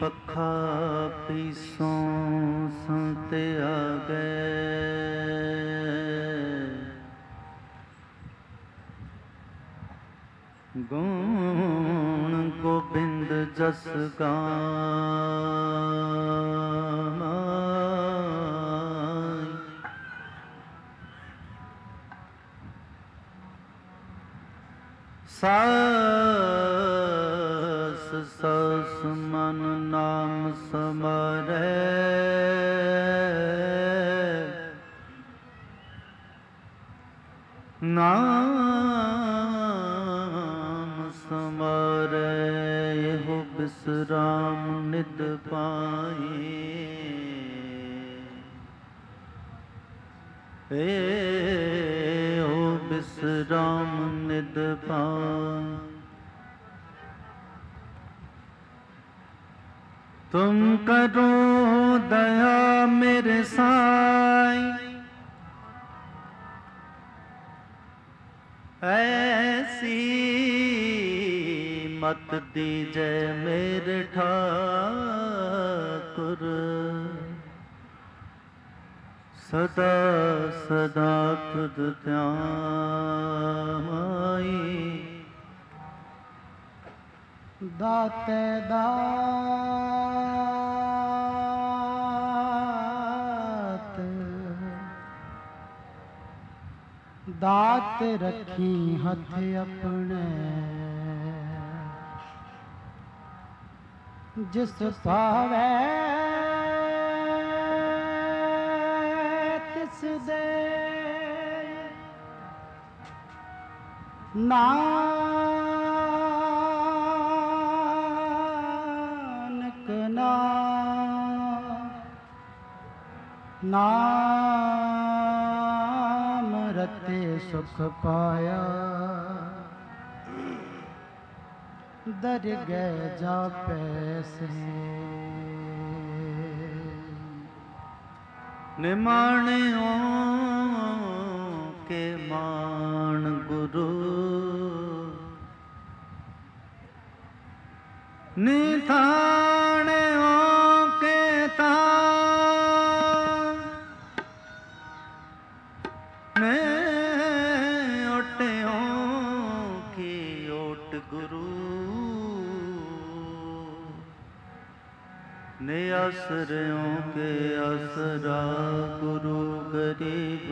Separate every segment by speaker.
Speaker 1: पखा पीसों संत आ गए, गुण गोबिंद जस गाय। सास सास मन नाम समारे, नाम समारे हो विश्राम निद पाए, हो विश्राम निद पाए। तुम करो दया मेरे साईं, ऐसी मत दीजै मेरे ठाकुर, सदा सदा तुध ध्याई।
Speaker 2: दाते दात दात रखी हथ अपने, जिस पावे तिस दे, नानक नाम रते सुख पाया, दर गए जा पैसे।
Speaker 1: निमाणियों के मान गुरु, निथाणियों के तान, ने ओटियों की ओट गुरु, ने आसरियों के आसरा गुरु गरीब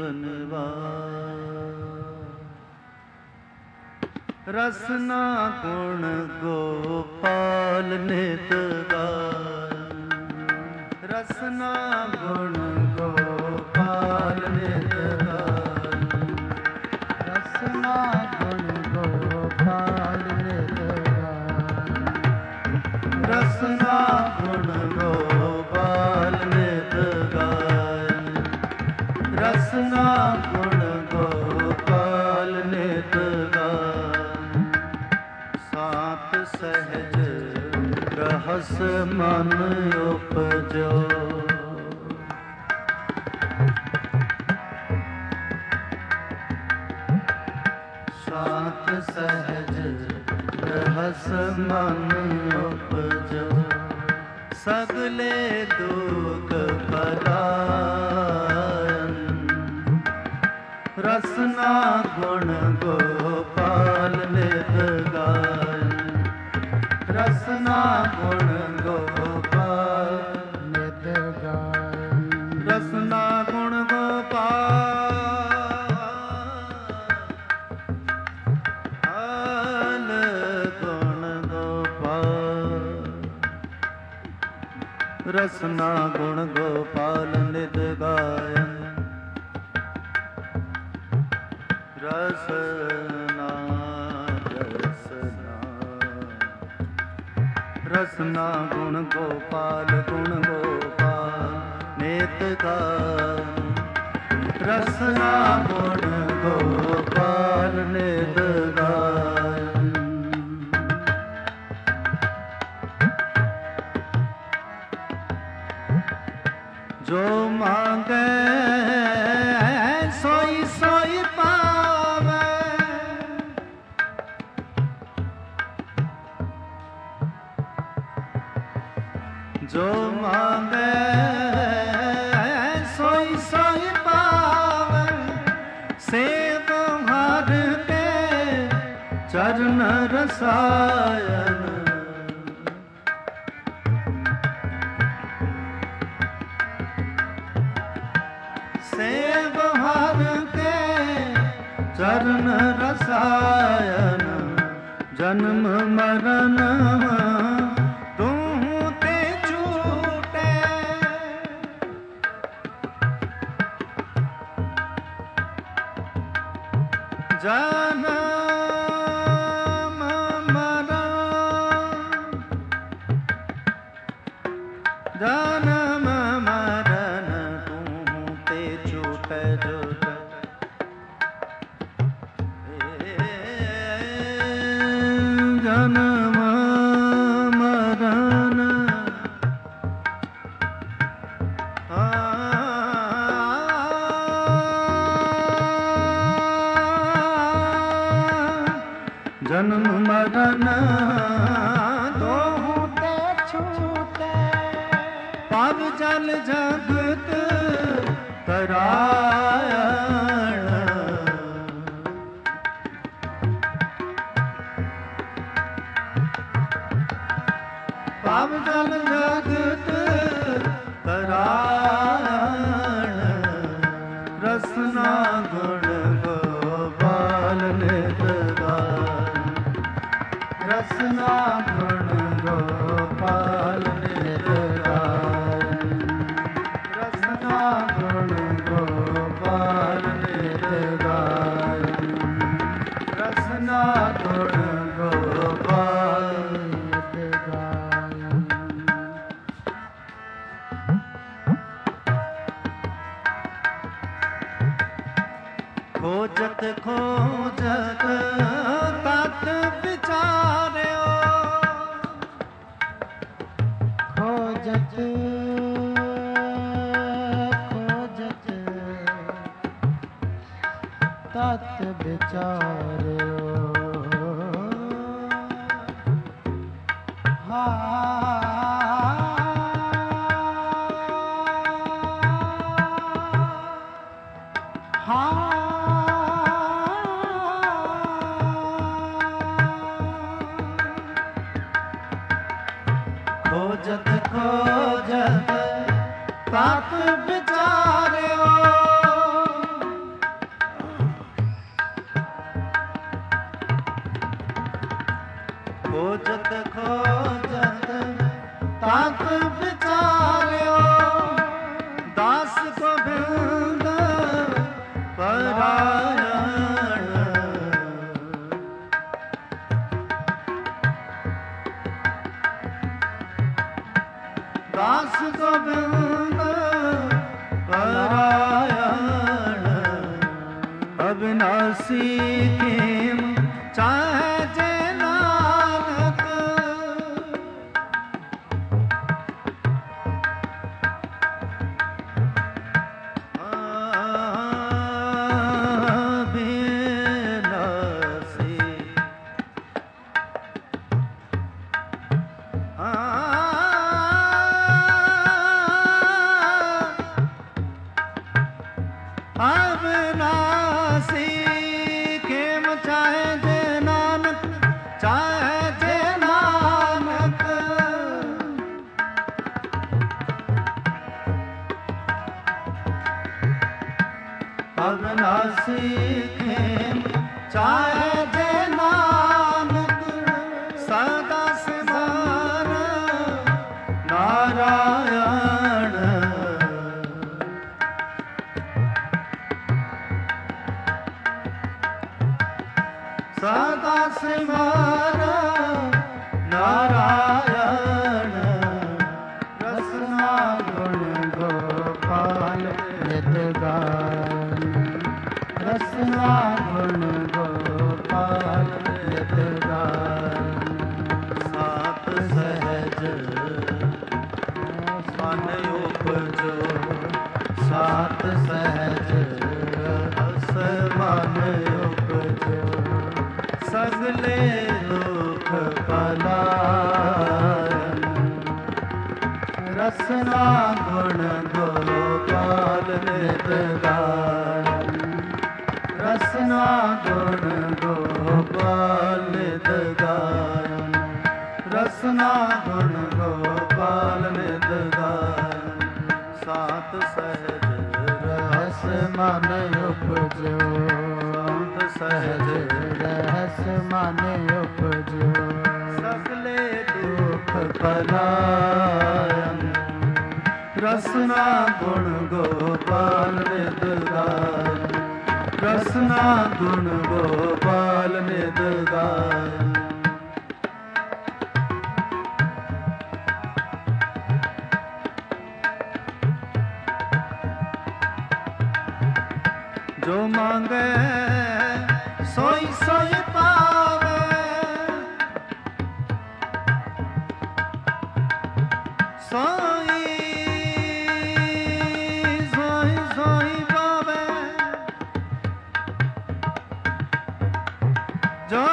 Speaker 1: निवाज। रसना गुण गोपाल नित गाय, रसना गुण गोपाल नित गाय,
Speaker 2: रसना गुण गोपाल नित गाय,
Speaker 1: रसना गुण गोपाल नित गाय, रसना गुण गोपाल नित गाय। सात सहज रहस मन उपजो, सात सहज रहस मन उपजो, सगले दुख पलायन। रसना गुण गोपाल नित गाय, रसना गुण गोपाल
Speaker 2: नित गाय,
Speaker 1: रसना गुण गोपाल गुण गोपाल, रसना गुण गोपाल नित गायन। रसना रसना रसना गुण गोपाल गुण गोपाल नित गायन, रसना गुण गोपाल नित गायन। जो मांगे सोई सोई पावे, जो मांगे सोई सोई पावे, सेव हर के चरण रसायन। सेव हर के चरण रसायन, जन्म मरण तूं ते छूटे। जन्म मरण, जन्म मरण तूं ते छूटे। जन्म मरण जन्म मरण
Speaker 2: दोहु ते छूटे।
Speaker 1: पाव जल जगत तरायण। पाव जल जगत तरायण, रसना गुण गोपाल नित गान। रसना गुण गोपाल नित गान। रसना गुण गोपाल नित गान। रसना गुण गोपाल नित गान। खोजत खोजत तत विचार्यो।
Speaker 2: खोजत खोजत तत विचार्यो।
Speaker 1: खोजत खोजत तत विचार्यो। खोजत खोजत तत विचार्यो। दास गोविंद परायण। दास गोविंद परायण। अविनाशी खेम चाहे जे नानक। अविनाशी अविनाशी खेम चाहे जे नानक। चाहे जे नानक। अविनाशी खेम चाहे जे नानक। सदा सिमर नारायण। सदा सिमर नारायण। रसना गुण गोपाल नित गान। रसना गुण गोपाल नित गान। सात सहज मन उपजो। सात सहज अस मन उपजो। सगले ਰਸਨਾ ਗੁਣ ਗੋਪਾਲ ਨਿਤ ਗਾਇਨ ਰਸਨਾ ਗੁਣ ਗੋਪਾਲ ਨਿਤ ਗਾਇਨ ਰਸਨਾ ਗੁਣ ਗੋਪਾਲ ਨਿਤ ਗਾਇਨ ਸਾਤ ਸਹਿਜ ਰਹਿਸ ਮਨ ਉਪਜੋ ਸਾਤ ਸਹਿਜ ਰਹਿਸ ਮਨ ਉਪਜੋ ਸਗਲੇ ਦੁਖ ਪਲਾਇਨ ਰਸਨਾ ਗੁਣ ਗੋਪਾਲ ਨਿਤ ਗਾਇਨ ਰਸਨਾ ਗੁਣ ਗੋਪਾਲ ਨਿਤ ਗਾਇਨ ਜੋ ਮੰਗੇ ਸੋਈ ਸੋਈ ਪਾਵੇ ਸੋਈ ਸੋਈ ਸੋਈ ਪਾਵੇ ਜੋ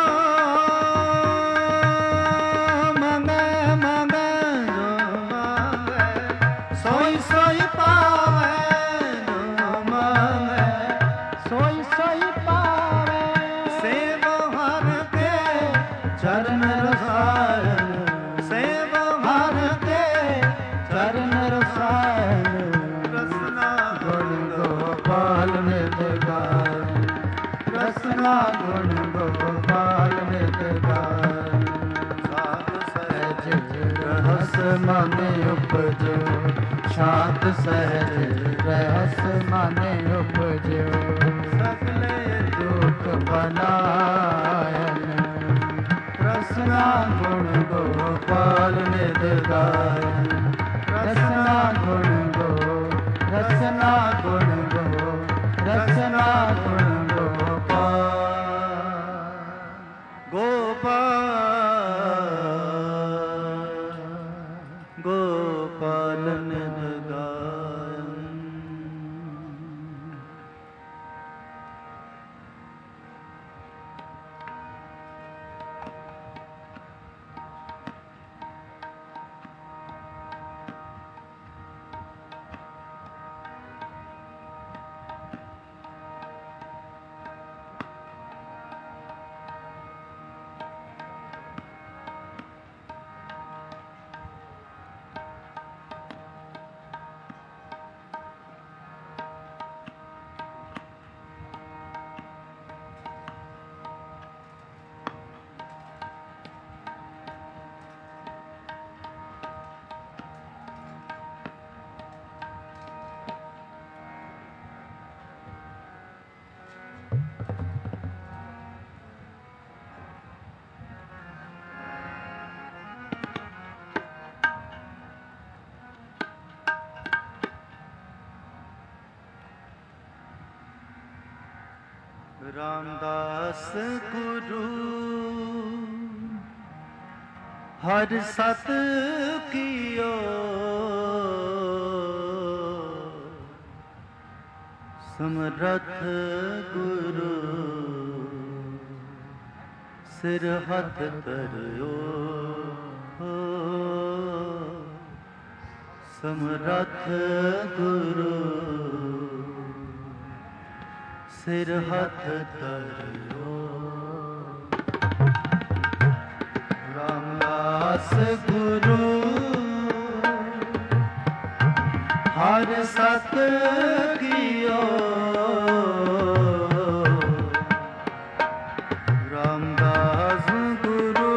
Speaker 1: ਮੰਗੇ ਮੰਗੇ ਜੋ ਮੰਗੇ ਸੋਈ ਸੋਈ ਪਾਵੇ ਜੋ ਮੰਗੇ
Speaker 2: ਸੋਈ ਸੋਈ ਪਾਵੇ
Speaker 1: ਸੇਵ ਹਰ ਕੇ ਚਰਨ ਰਸਾਇਨ ਸੇਵ ਹਰ ਕੇ ਚਰਨ ਰਸਾਇਨ ਰਸਨਾ ਗੁਣ ਗੋਪਾਲ ਨਿਤ ਗਾਇਨ ਰਸਨਾ ਗੁਣ ਗੋਪਾਲ ਨਿਤ ਗਾਇਨ ਸਾਧ ਸਹਿਜ ਰਹਿਸ ਮਨ ਉਪਜੋ ਸ਼ਾਂਤ ਸਹਿਜ ਰਹਿਸ ਮਨ ਉਪਜੋ ਸਗਲੇ ਦੁਖ ਬਨਾਇਨ ਰਸਨਾ ਗੁਣ ਗੋਪਾਲ ਨਿਤ ਗਾਇਨ ਰਸਨਾ ਗੁਣ ਗੋ ਰਸਨਾ ਗੁਣ ਗੋ ਰਸਨਾ ਗੁਣ ਗੋਪਾਲ ਗੋਪਾਲ ਗੋਪਾਲ ਨਿਤ ਗਾਇਨ ਰਾਮਦਾਸ ਗੁਰੂ ਹਰ ਸਤ ਕੀਓ ਸਮਰੱਥ ਗੁਰੂ ਸਿਰ ਹੱਥ ਧਰਿਓ ਸਮਰੱਥ ਗੁਰੂ ਸਿਰ ਹੱਥ ਧਰਿਓ ਰਾਮਦਾਸ ਗੁਰੂ ਹਰ ਸਤ ਕੀਓ ਰਾਮਦਾਸ ਗੁਰੂ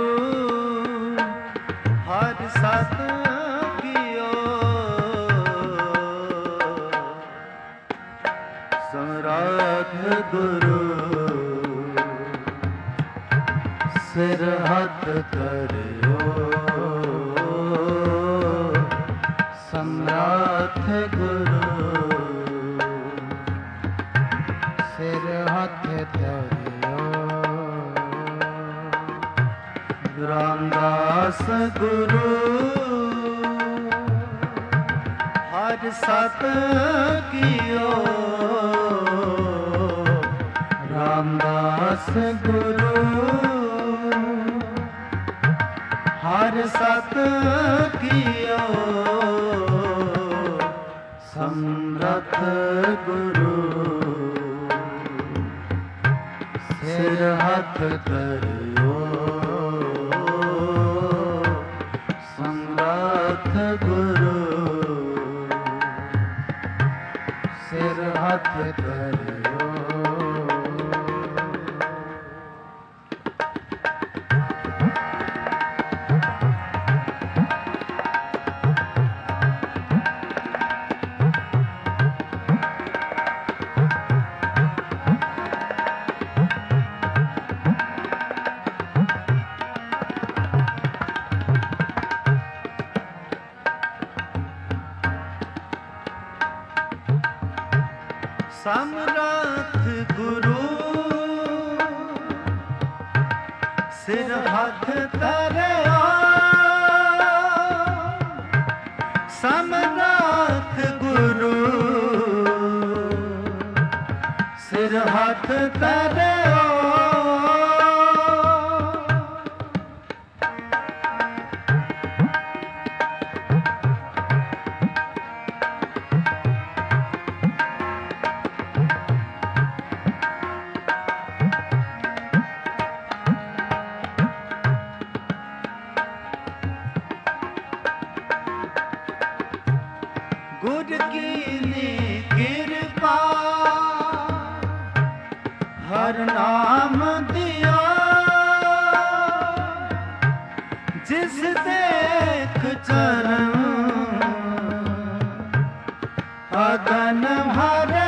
Speaker 1: ਹਰ ਸਤ ਕੀਓ ਸਮਰਾਟ ਗੁਰੂ ਸਿਰ ਹੱਥ ਧਰਿਓ ਸਮਰਾਟ ਗੁਰੂ
Speaker 2: ਸਿਰ ਹੱਥ ਧਰਿਓ
Speaker 1: ਰਾਮਦਾਸ ਗੁਰੂ ਹਰ ਸਤ ਕੀਓ ਰਾਮਦਾਸ ਗੁਰੂ ਹਰ ਸਤ ਕੀਓ समरथ गुरु सिर हाथ धरियो समरथ गुरु सिर हाथ धरियो समरथ गुरु सिर हाथ धरियो समरथ गुरु सिर हाथ धरियो गुर की कृपा हर नाम दिया जिस देख चरण अगन भरे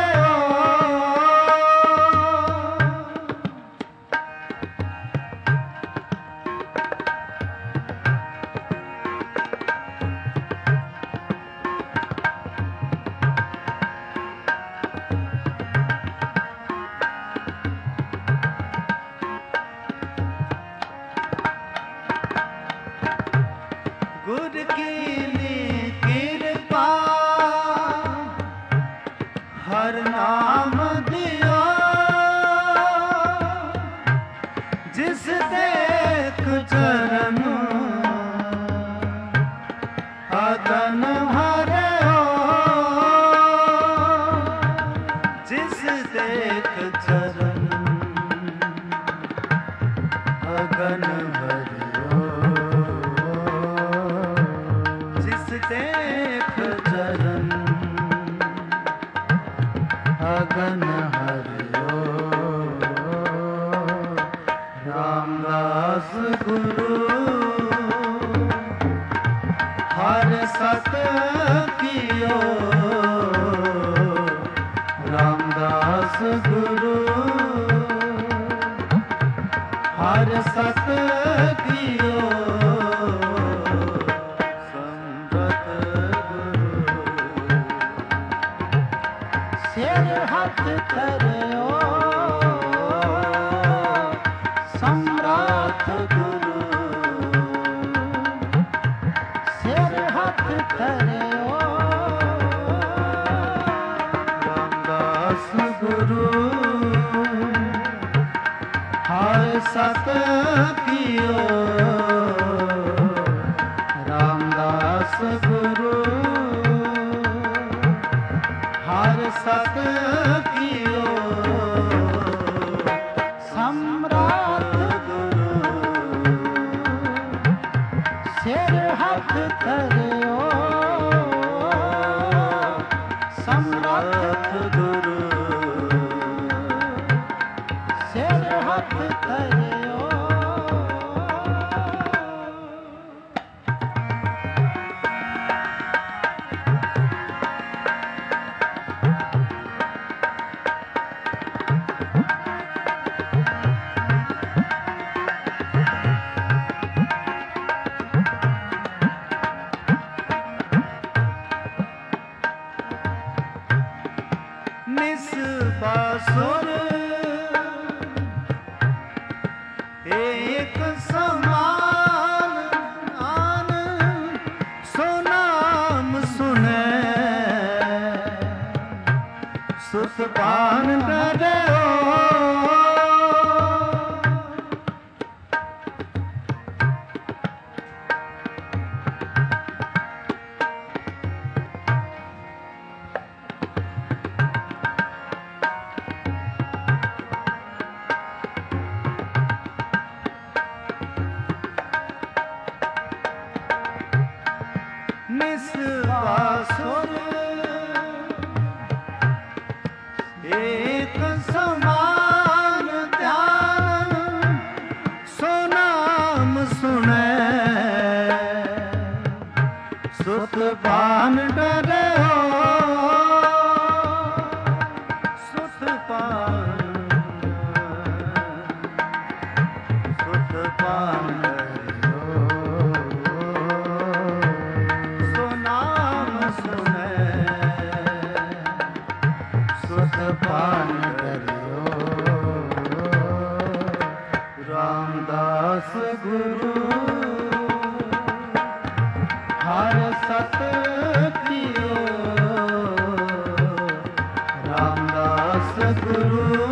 Speaker 1: गुर की कृपा हर नाम दिया जिस देख चरण अगन भरे जिस देख चरण अगन देख चरण अगन हरियो रामदास गुरु हर सत कियो रामदास गुरु हर सत कियो
Speaker 2: सिर हाथ धरियो समरथ गुरु सिर हाथ धरियो
Speaker 1: रामदास गुरु हर सत कियो रामदास गुरु हर सत कियो
Speaker 2: समरथ
Speaker 1: गुरु
Speaker 2: सिर हाथ धरियो समरथ
Speaker 1: गुरु
Speaker 2: सिर हाथ धरियो
Speaker 1: बासुर एक समान आन सुनाम सुने सुत पान डरे निस बासुर एक समान ध्यान सो नाम सुने सुत पान डरे हो सुत पान डरे हो सो नाम सुने सुत पान रामदास गुरु हर सत कियो रामदास गुरु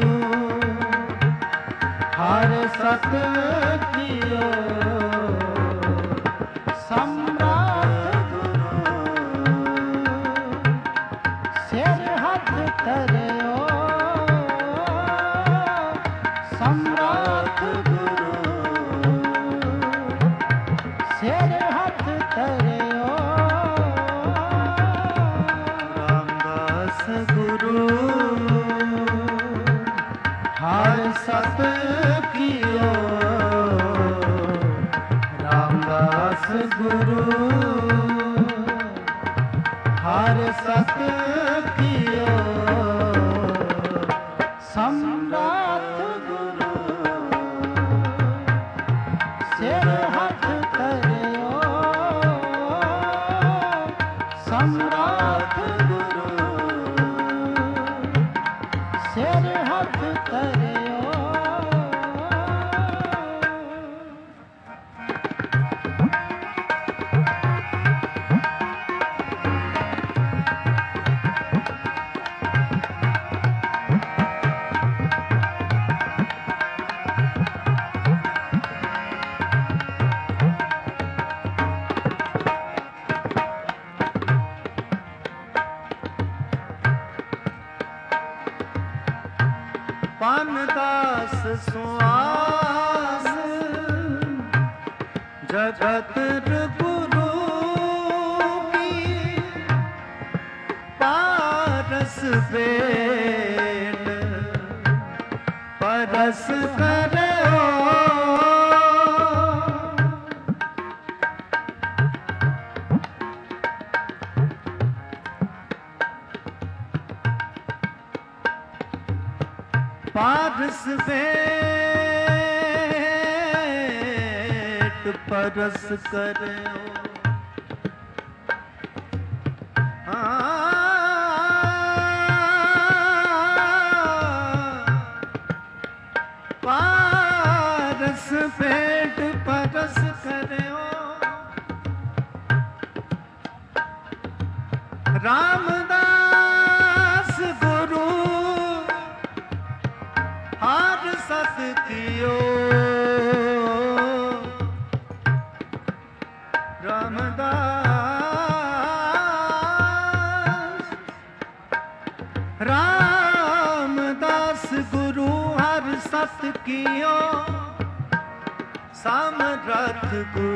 Speaker 1: हर सत कियो
Speaker 2: सम्राट सिर हाथ धरियो सम्राट सिर हाथ धरियो
Speaker 1: रामदास गुरु हर सत कियो रामदास गुरु हर सत कियो
Speaker 2: सम्राट सिर हाथ धरियो सम्राट सिर हाथ धरियो
Speaker 1: पानदास सुआस जगत गुरु की पारस बेट परस करे पारस बेट परस करे पारस बेट परस करे रामदास गुरु हर सत कियो रामदास गुरु हर सत कियो समरथ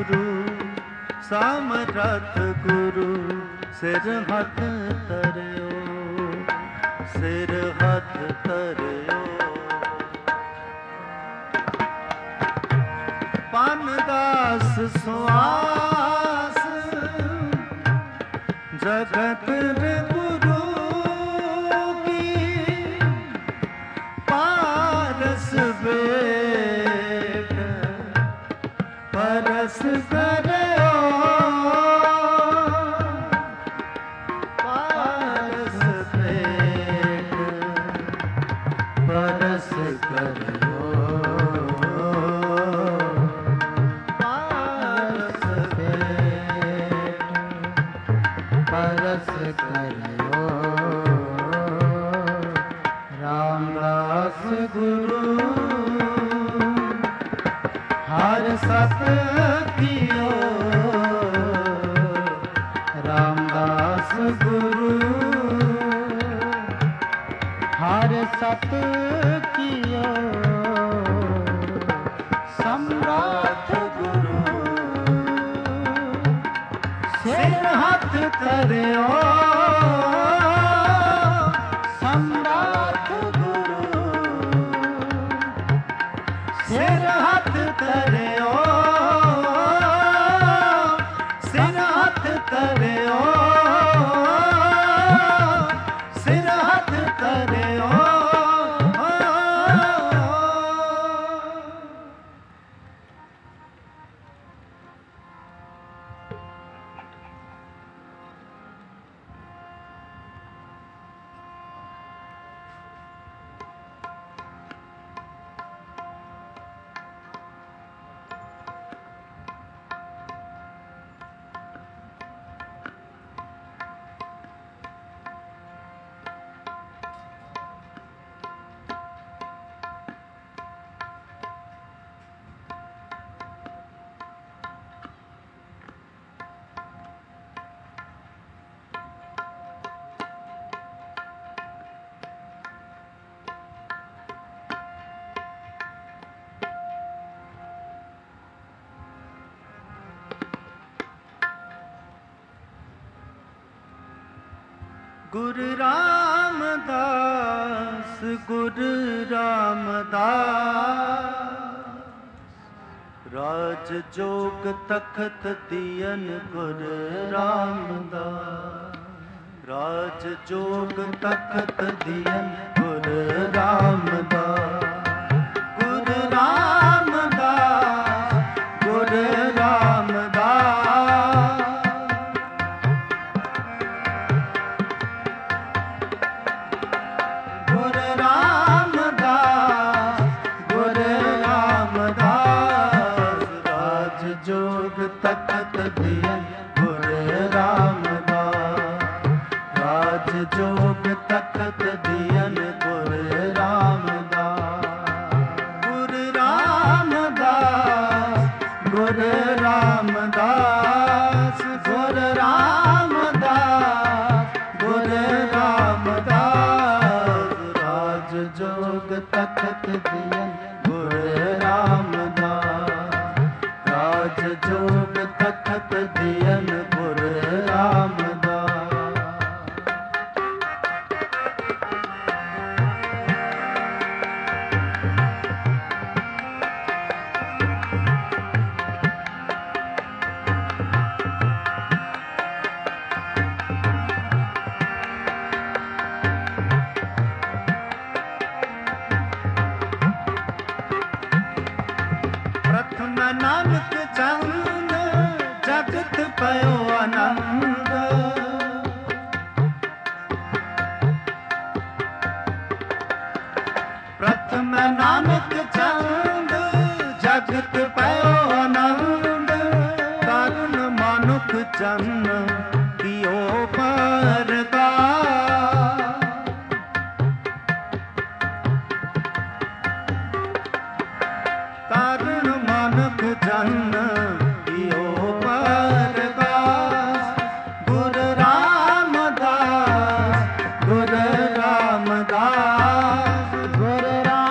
Speaker 1: गुरु सिर हथ तरियो सिर हथ तरियो पानदास सुआस जगत गुरु की पारस बेट परस करे पारस बेट परस करे
Speaker 2: परस करियो रामदास गुरु हर सत कियो रामदास गुरु हर सत कियो सम्राट गुरु
Speaker 1: सिर हाथ धरियो सम्राट गुरु सिर हाथ धरियो सिर हाथ धरियो सिर हाथ धरियो गुरु रामदास गुरु रामदास राज जोग तखत दियन गुरु रामदास राज जोग तखत दियन गुरु रामदास गुरु रामदास गुरु रामदास तखत दियन गुरु रामदास राज जोग तखत दियन गुरु रामदास गुरु रामदास गुरु रामदास गुरु रामदास गुरु रामदास राज जोग तखत दियन गुरु रामदास राज जोग तखत दियन गुरु रामदास प्रथम नानक चंद जगत पयो आनंद प्रथम नानक चंद जगत पयो आनंद तरुण मानुख जन्म दियो परदा तरुण मानुख जन्म दियो परदास गुरु रामदास गुरु रामदास गुरु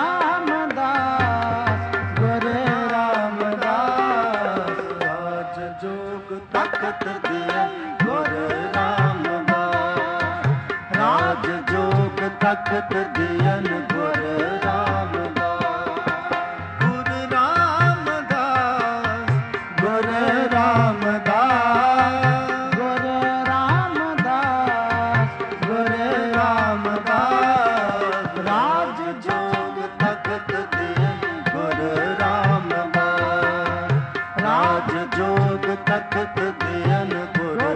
Speaker 1: रामदास गुरु रामदास राज जोग तखत दियन गुरु रामदास राज जोग तखत दियन गुरु तखत दियन गुरु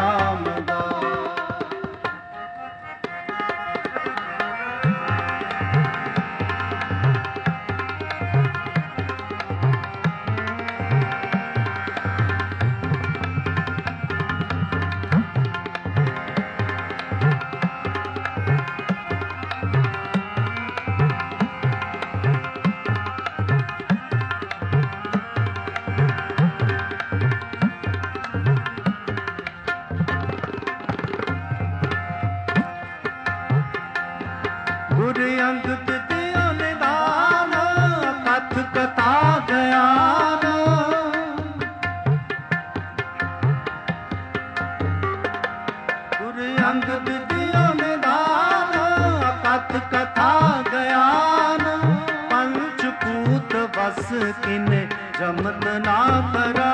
Speaker 1: गुरु अंग दियो निदान कथ कथा ज्ञान अंगद दियो निदान, कथ कथा ज्ञान, पंचभूत बस किने जमत ना करा।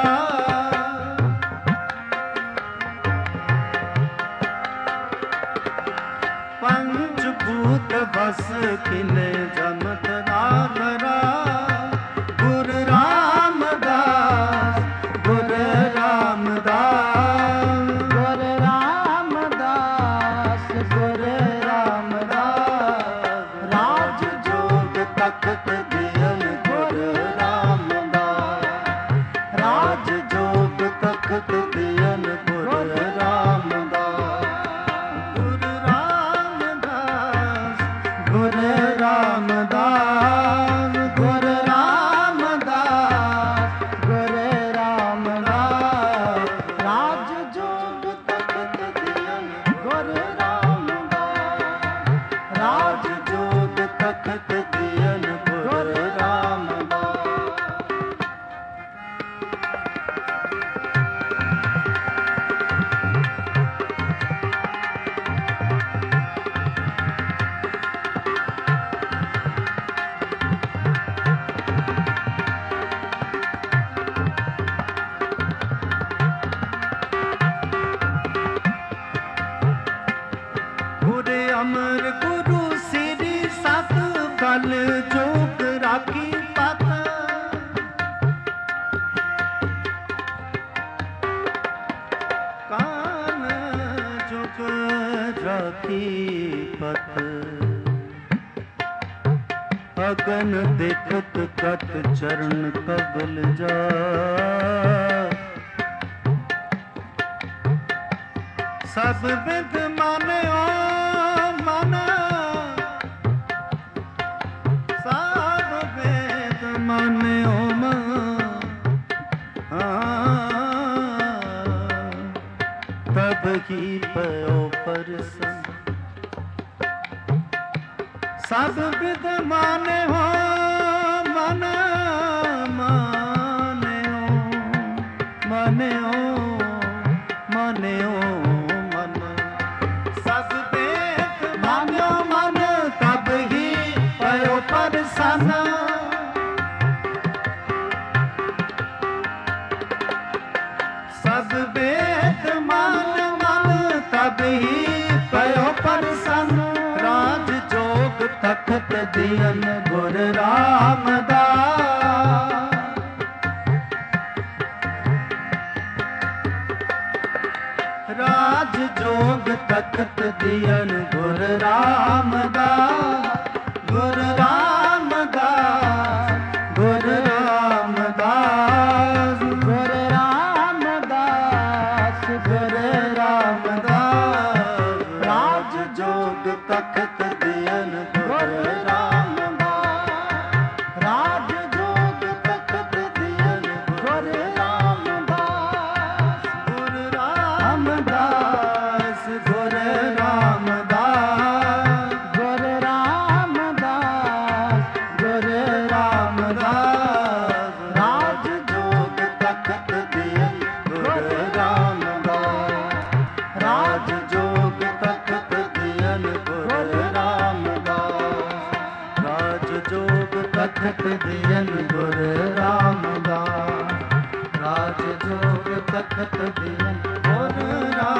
Speaker 1: पंचभूत बस किने जमत ना करा। गुरु रामदास, गुरु रामदास,
Speaker 2: गुरु रामदास, गुरु रामदास,
Speaker 1: राज जोग तखत दियन गुरु रामदास, राज जोग तखत दियन गुरु रामदास, गुरु रामदास, गुरु रामदास,
Speaker 2: गुरु रामदास, गुरु रामदास, राज जोग तखत दियन गुरु रामदास,
Speaker 1: राज जोग तखत दियन गुरु रामदास। गुरु अमर गुरु सिरि सत कल जोग राखी पत, कान जोग राखी पत, अगन देखत कट चरण कबल जा। सब विध मान्यो मन, सब वेद मान्यो मन, तब ही पयो परसन। सब विध मान्यो मन, मान्यो मान्यो मान्यो मन, सब वेद मान्यो मन, तब ही पयो परसन। सब वेद मान मन, तब ही पयो परसन। राज जोग तखत दियन गुरु रामदास, राज जोग तखत दियन गुरु रामदास, गुरु रामदास, गुरु रामदास,
Speaker 2: गुरु रामदास, गुरु
Speaker 1: रामदास, राज जोग तखत दियन गुरु रामदास,
Speaker 2: राज जोग तखत दियन गुरु रामदास,
Speaker 1: गुरु रामदास, गुरु रामदास,
Speaker 2: गुरु रामदास, गुरु
Speaker 1: रामदास, राज जोग तखत दियन गुरु रामदास, राज जोग तखत दियन गुरु रामदास, राज जोग तखत दियन गुरु रामदास, राज जोग तखत दियन गुरु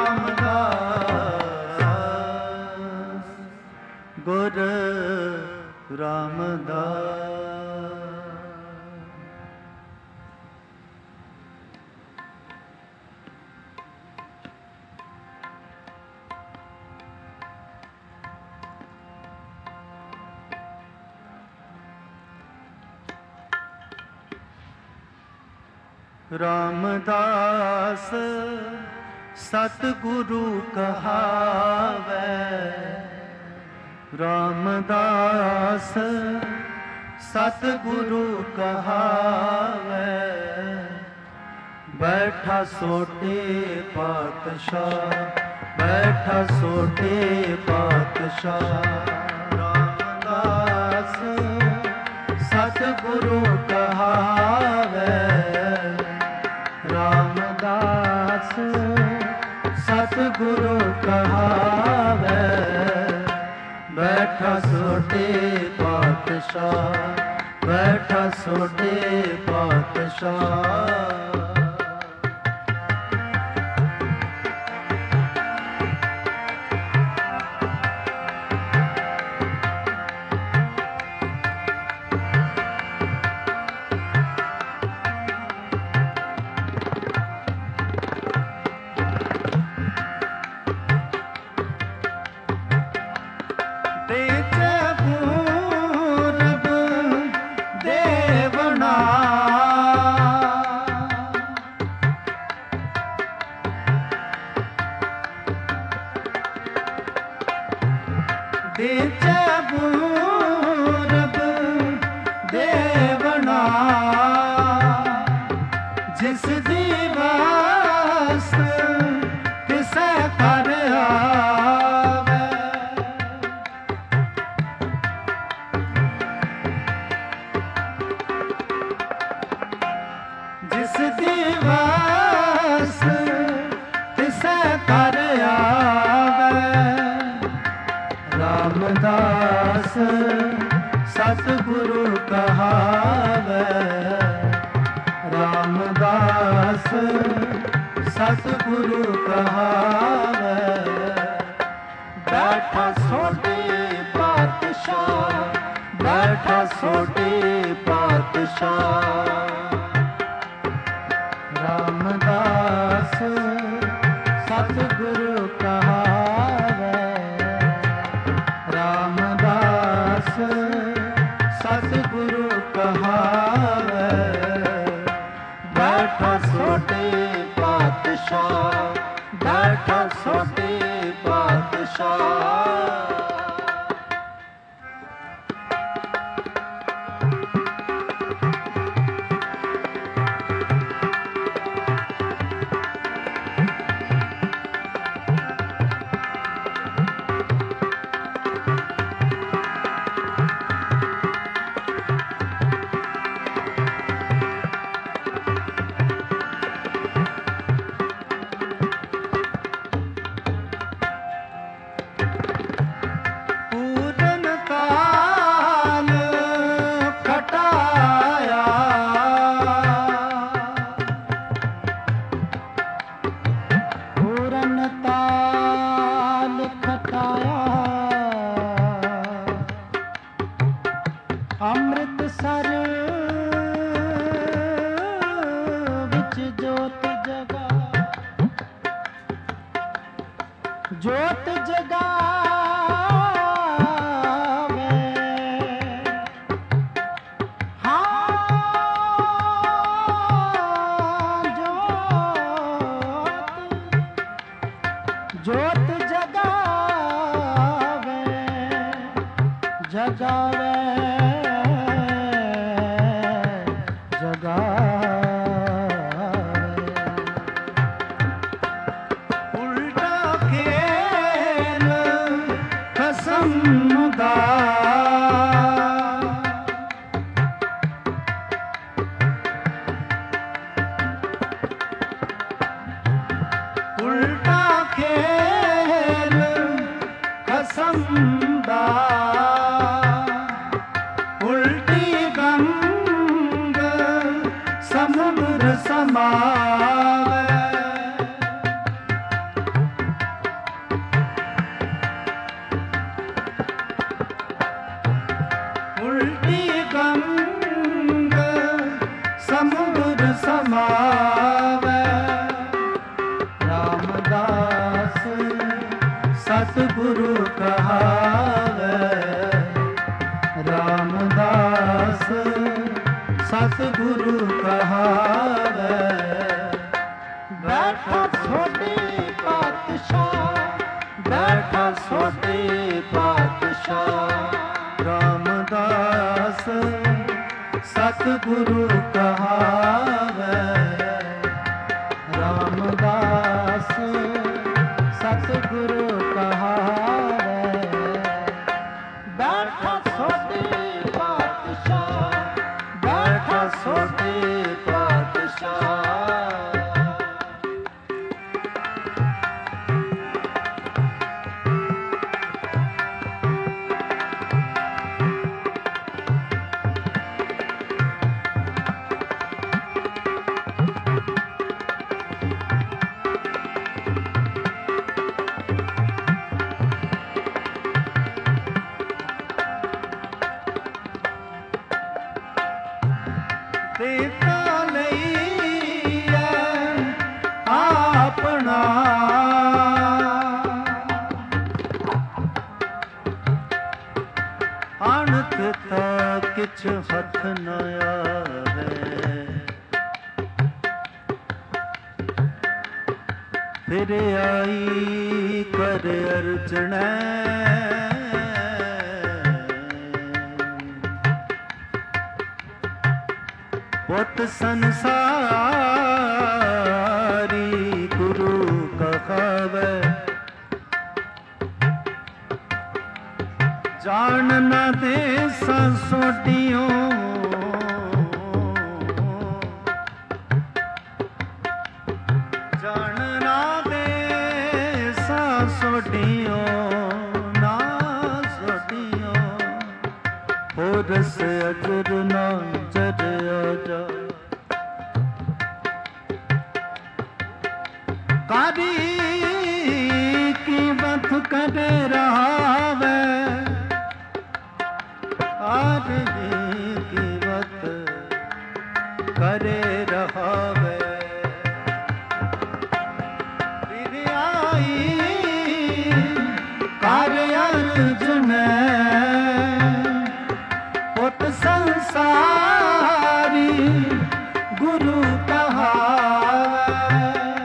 Speaker 1: रामदास, गुरु रामदास। रामदास सतगुरु कहावै, रामदास सतगुरु कहावै, बैठा सोटे पातशाह, बैठा सोटे पातशाह। रामदास सतगुरु कहावै, रामदास सतगुरु कहावे, बैठा सोटे पातशाह, बैठा सोटे पातशाह। जिस दिवस किसे पर आवे, जिस दिवस किसे पर आवे, रामदास सतगुरु कहावे, रामदास सतगुरु कहावे, बैठा सोटे पातशाह, बैठा सोटे पातशाह। रामदास सतगुरु कहावे, रामदास सतगुरु कहावे, बैठा सोटे पातशाह, बैठा सोटे पातशाह। ਅੰਮ੍ਰਿਤਸਰ ਵਿੱਚ ਜੋਤ ਜਗਾ, ਜੋਤ ਜਗਾਵੇ, ਹਾਂ ਜੋਤ ਜਗਾਵੇ, ਜਗਾਵੇ ਉਲਟਾ ਖੇਲ ਕਸਮ ਦਾ, ਉਲਟੀ ਗੰਗ ਸਮੁੰਦਰ ਸਮਾਵੇ, ਉਲਟੀ ਗੰਗ ਸਮੁੰਦਰ ਸਮਾਵੇ, रामदास सतगुरु कहावे, रामदास सतगुरु कहावे, बैठा सोटे पातशाह, बैठा सोटे पातशाह। रामदास सतगुरु कहावे, रामदास सतगुरु कहावे, बैठा सोटे पातशाह, बैठा सोटे पातशाह। ਪਿਛ ਹੱਥ ਨ ਆਵੇ। ਫਿਰ ਆਈ ਕਰ ਅਰਜਣੈ ਪੁੱਤ ਸੰਸਾਰੀ ਗੁਰੂ ਕਹਾਵੈ। ਜਾਣ ਨ ਦੇ ਸੋਟਿਓ ਜਾਣ ਨਾ ਦੇ ਸੋਟਿਓ ਨਾ ਸੋਟਿਓ ਹੋਰਸ ਅਜਰ ਨਾ ਜਰਿਆ ਜਾ। ਕਾਦੀ ਕੀਮਤ ਕਰੇ ਰਹਾਵੇ ਆਦਿ ਕੀਮਤ ਕਰੇ ਰਹਾਵੇ। ਫਿਰ ਆਈ ਕਰ ਅਰਜੁਨੈ ਪੁੱਤ ਸੰਸਾਰੀ ਗੁਰੂ ਕਹਾਵੈ।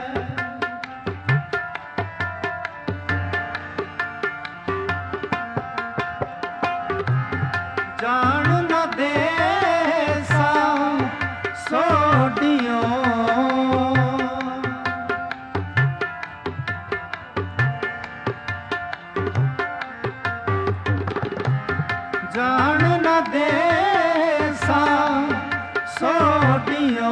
Speaker 1: ਜਾਣ ਨ ਦੇ ਸੋਟਿਓ ਜਾਣ ਨ ਦੇ ਸੋਟਿਓ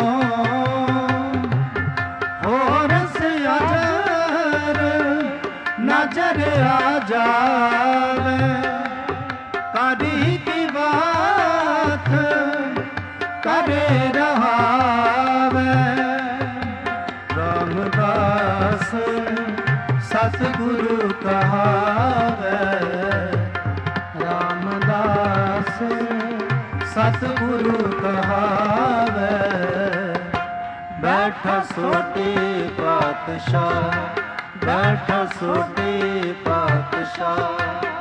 Speaker 1: ਹੋਰਸ ਅਜਰ ਨਜ਼ਰ ਆ ਜਾਵੇ। ਕਾਦੀ ਕੀ ਬਾਤ ਕਰੇ ਰਹਾਵੇ। ਰਾਮਦਾਸ ਸਤਿਗੁਰੂ ਕਹਾਵੇ। ਰਾਮਦਾਸ ਸਤਿਗੁਰੂ ਕਹਾਵੇ। ਬੈਠਾ ਸੋਟੇ ਪਾਤਸ਼ਾਹ ਬੈਠਾ ਸੋਟੇ ਪਾਤਸ਼ਾਹ।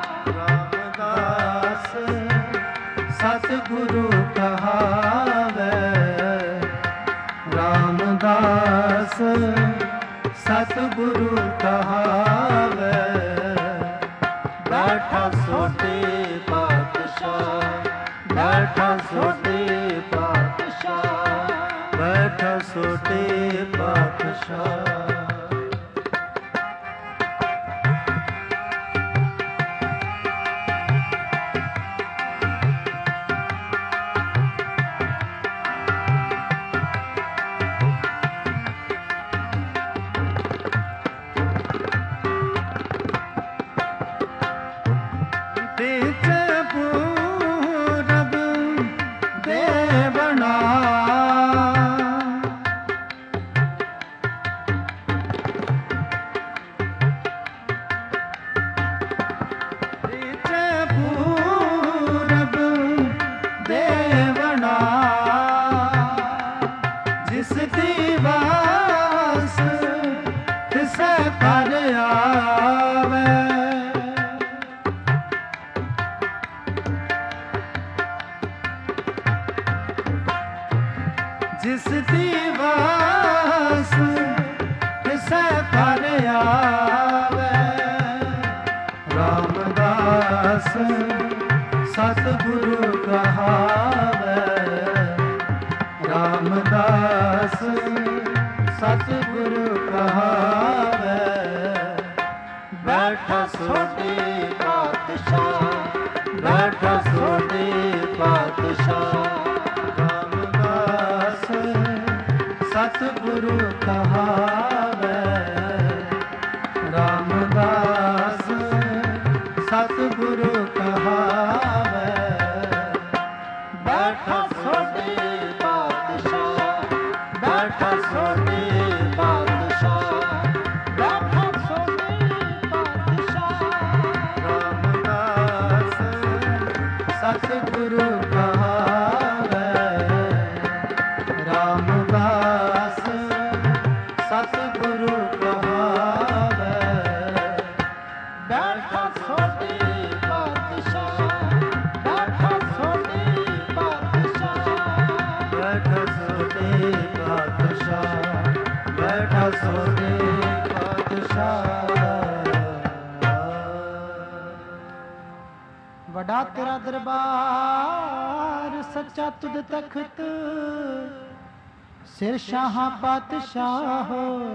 Speaker 1: ਰਾਮਦਾਸ ਸਤਿਗੁਰੂ ਕਹਾਵੇ। ਰਾਮਦਾਸ ਸਤਿਗੁਰੂ ਕਹਾਵੇ। ਬੈਠਾ ਸੋਟੇ ਪਾਤਸ਼ਾਹ ਬੈਠਾ ਸੋਟੇ ਪਾਤਸ਼ਾਹ ਬੈਠਾ ਸੋਟੇ ਪਾਤਸ਼ਾਹ। ਜਿਸ ਦੀ ਵਾਸ ਤਿਸੈ ਘਰ ਆਵੇ। ਰਾਮਦਾਸ ਸਤਿਗੁਰੂ ਕਹਾਵੇ। ਰਾਮਦਾਸ ਸਤਿਗੁਰੂ ਕਹਾਵੇ। ਬੈਠਾ ਸੋਟੇ ਪਾਤਸ਼ਾਹ ਬੈਠਾ ਸੋਟੇ ਪਾਤਸ਼ਾਹ। ਸਤਿਗੁਰੂ ਕਹਾਵੇ। ਰਾਮਦਾਸ ਸਤਿਗੁਰੂ ਕਹਾਵੇ। ਬੈਠਾ ਸੋਟੇ ਪਾਤਸ਼ਾਹ ਬੈਠਾ ਸੋਟੇ ਪਾਤਸ਼ਾਹ ਬੈਠਾ ਸੋਟੇ ਪਾਤਸ਼ਾਹ। ਰਾਮਦਾਸ ਸਤਿਗੁਰੂ ਕਹਾਵੇ। ਰਾਮਦਾਸ ਸਤਿਗੁਰੂ
Speaker 2: बड़ा तेरा दरबार सच्चा तुद तख्त सिर शाह पातशाह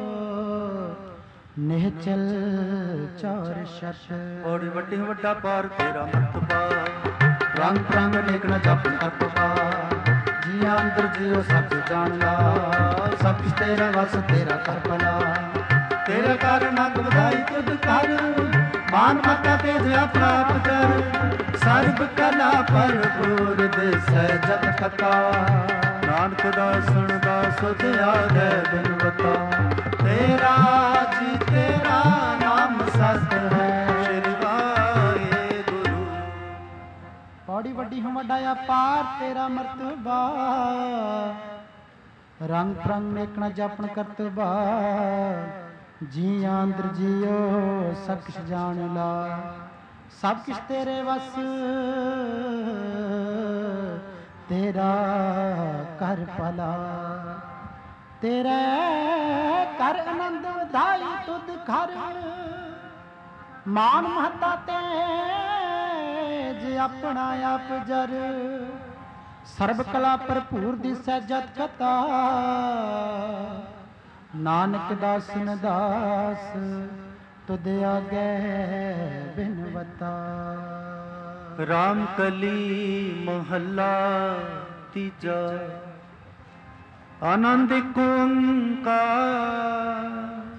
Speaker 2: निहचल चौर शत
Speaker 1: बड़ी वड्डी वड्डा पार तेरा मर्तबा रंग रंग देखना जप तपा जिया अंदर जियो सब जान ला सब कुछ तेरा वस तेरा कर भला तेरा कर नग बधाई तुद कर मान माता तेज अपना आप कर सर्ब कला भरपूर दिसै जग कथा नानक दासण दास त्यागै बिनवता तेरा जी तेरा नाम सत है श्री वाहेगुरु
Speaker 2: पौड़ी वड्डी हूँ वड्डा पार तेरा मर्तबा रंग प्रंग नेकना जपन करतबा जिया अंदर जियो सब कुछ जान ला सब कुछ तेरे वस तेरा कर भला तेरे कर आनंद वधाई तुद घर मान महता तेज अपना आप जर सर्ब कला भरपूर दिसै जत कथा नानक दासन दास तुद आगे बिनवता
Speaker 1: राम कली महला तीजा आनंद ओंकार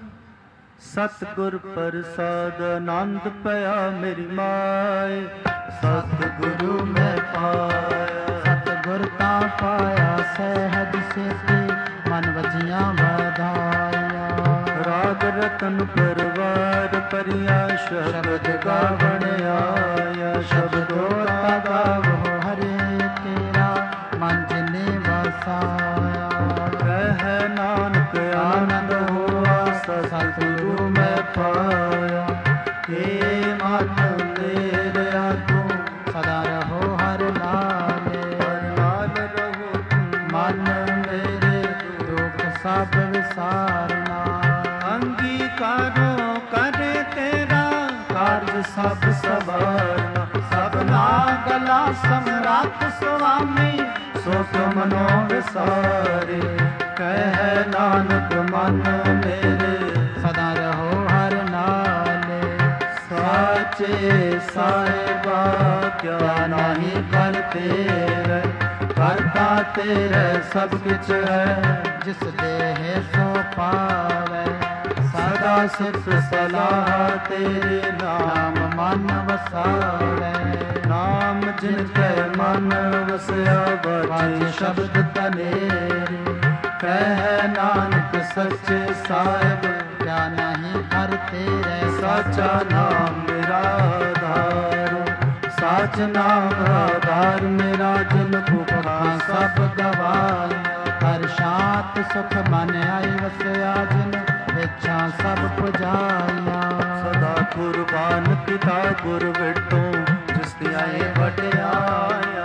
Speaker 1: सतगुर प्रसाद आनंद पया मेरी माए सतगुरु मैं पाया
Speaker 2: सतगुर ता पाया सहज सेती मन वजिया बधाया
Speaker 1: राग रतन परवार परिया शब्द गावण आया शब्दो
Speaker 2: गावो हरे तेरा मन जिने वसाया
Speaker 1: कह नानक आनंद हुआ सतगुरु मैं पाया हे मन मेरा तू
Speaker 2: सदा रहो हर लाले
Speaker 1: लाल रहो
Speaker 2: मन मेरे दुख सब विसारना
Speaker 1: अंगीकारो करे तेरा कार्य सब सवारना सबना गला सम्राट स्वामी सो मनो विसारे कह नानक मन मेरे
Speaker 2: सदा रहो हर नाले
Speaker 1: साचे साहिबा क्या नहीं कर तेरे करता तेरे सब कुछ है
Speaker 2: जिस देह सो पावे
Speaker 1: सदा सिर्फ सलाह तेरे नाम
Speaker 2: मन वसावे
Speaker 1: नाम जिनके मन वसया बाजे शब्द तनेरे कह नानक सच्चे साहिब
Speaker 2: क्या नहीं हर तेरे
Speaker 1: साचा नाम मेरा आधार साच नाम आधार मेरा जिन भूखा
Speaker 2: सब गवाया हर शांत सुख मन आई वसया जिन इच्छा सब पुजाया
Speaker 1: सदा कुर्बान पिता गुर बिटो जिस आए वड्याया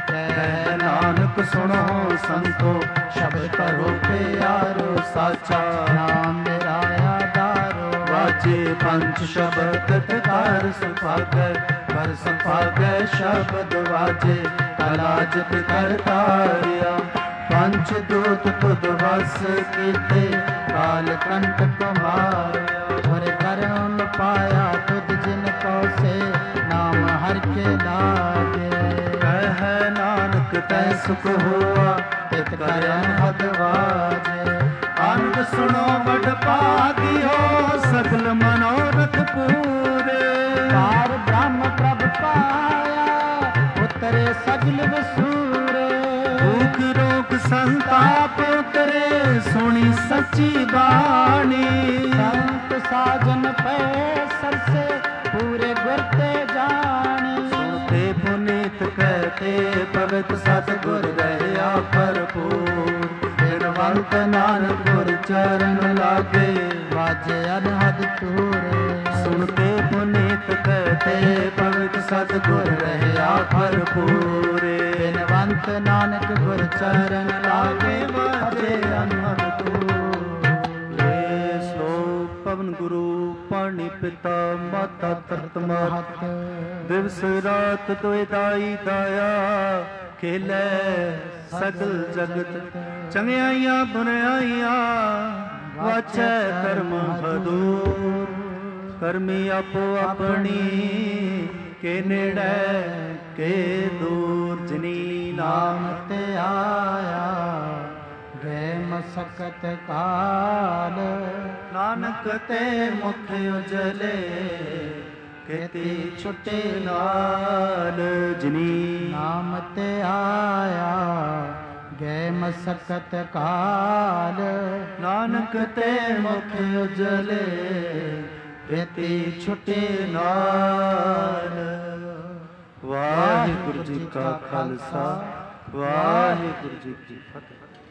Speaker 1: कह नानक सुनो संतो शब्द करो प्यारो साचा
Speaker 2: नाम मेरा आधारो
Speaker 1: वाजे पंच शब्द कर सुभागै कर सुभागै शब्द वाजे कलाज कर तारिया पंच दूत तुद वस कीते काल कंठ कुमार
Speaker 2: और करम पाया तुद जिन को से नाम हर के लागे
Speaker 1: कह नानक तै सुख हुआ
Speaker 2: इत करम हद वाजे
Speaker 1: अंत सुनो बड़ पागियो सकल मनोरथ पूरे
Speaker 2: पार ब्रह्म प्रभ पाया उतरे सगल वसूरे
Speaker 1: भूख रोग संताप उतरे सुनी सच्ची बाणी
Speaker 2: संत साजन पे सर से पूरे गुरते जानी
Speaker 1: सुनते पुनीत कहते पवित्र सतगुर रहया भरपूर बिनवंत नानक गुर चरण लागे
Speaker 2: वाजे अनहद तूरे
Speaker 1: सुनते पुनीत कहते पवित्र सतगुर रहया भरपूर
Speaker 2: बिनवंत नानक गुर चरण लागे वाजे अनहद तूरे
Speaker 1: ये श्लोक पवन गुरु पाणि ਪਿਤਾ ਮਾਤਾ ਤਰਤ ਮਹਤ ਦਿਵਸ ਰਾਤ ਦੁਇ ਦਾਈ ਦਾਇਆ ਖੇਲੇ ਸਗਲ ਜਗਤ ਚੰਗਿਆਈਆਂ ਬੁਰਾਈਆਂ ਵਾਚੈ ਕਰਮ ਹਦੂਰ ਕਰਮੀ ਆਪੋ ਆਪਣੀ ਕੇ ਨੇੜੇ ਕੇ ਦੂਰ ਜਿਨੀ ਨਾਮ
Speaker 2: ਤੇ ਆਇਆ ਗਏ ਮਸਕਤ ਕਾਲ
Speaker 1: ਨਾਨਕ ਤੇ ਮੁਖ ਉਜਲੇ ਕੇਤੀ ਛੁਟੇ ਨਾਲ ਜਿਨੀ
Speaker 2: ਨਾਮ ਤੇ ਆਇਆ ਗਏ ਮਸਕਤ ਕਾਲ
Speaker 1: ਨਾਨਕ ਤੇ ਮੁਖ ਉਜਲੇ ਕੇਤੀ ਛੁਟੇ ਨਾਲ। ਵਾਹਿਗੁਰੂ ਜੀ ਕਾ ਖਾਲਸਾ ਵਾਹਿਗੁਰੂ ਜੀ ਕੀ ਫਤਿਹ।